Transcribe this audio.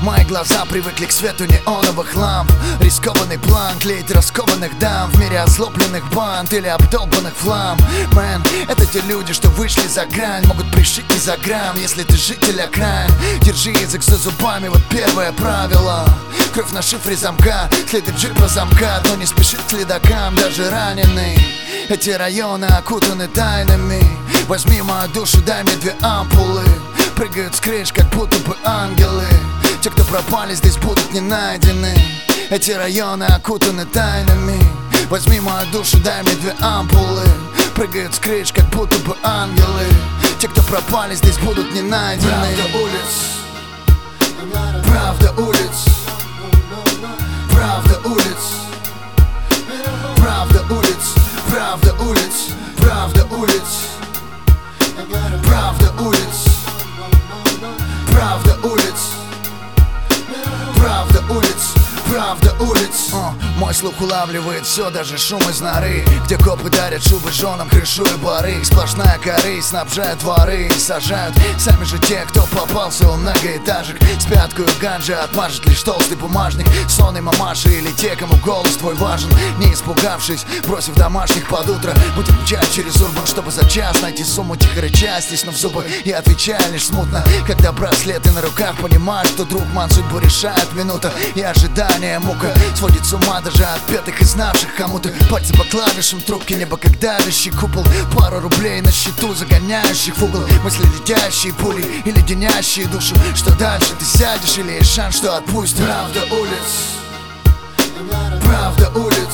Мои глаза привыкли к свету неоновых ламп. Рискованный план клеить раскованных дам в мире озлобленных банд или обдолбанных флам. Мэн, это те люди, что вышли за грань, могут пришить не за грамм, если ты житель окраин. Держи язык за зубами, вот первое правило. Кровь на шифре замка, следы джипа замка, но не спешит к следакам, даже раненый. Эти районы окутаны тайнами. Возьми мою душу, дай мне 2 ампулы. Прыгают с крыш, как будто бы ангелы. Те, кто пропали, здесь будут не найдены. Эти районы окутаны тайнами. Возьми мою душу, дай мне 2 ампулы. Прыгают с крыш, как будто бы ангелы. Те, кто пропали, здесь будут не найдены. Правда улиц, правда улиц, правда улиц, правда улиц, правда улиц, правда улиц, правда улиц, правда улиц, правда улиц, правда улиц. Мой слух улавливает все, даже шум из норы, где копы дарят шубы женам, крышу и бары. Сплошная корысть, снабжают дворы и сажают сами же те, кто попался у многоэтажек. С пяткою ганджа отмажет лишь толстый бумажник. Сонной мамаши или те, кому голос твой важен. Не испугавшись, бросив домашних под утро, будем мчать через урбан, чтобы за час найти сумму, тихо рыча, стиснув зубы и отвечая лишь смутно. Когда браслеты на руках, понимаешь, что друг ман судьбу решает минута. И ожидание, мука сводит с ума даже от пятых и знавших кому-то. Пальцы по клавишам, трубки, небо как давящий купол. Пару рублей на счету, загоняющих в угол. Мысли летящие пули и леденящие душу. Что дальше, ты сядешь или есть шанс, что отпустишь? Правда улиц, правда улиц,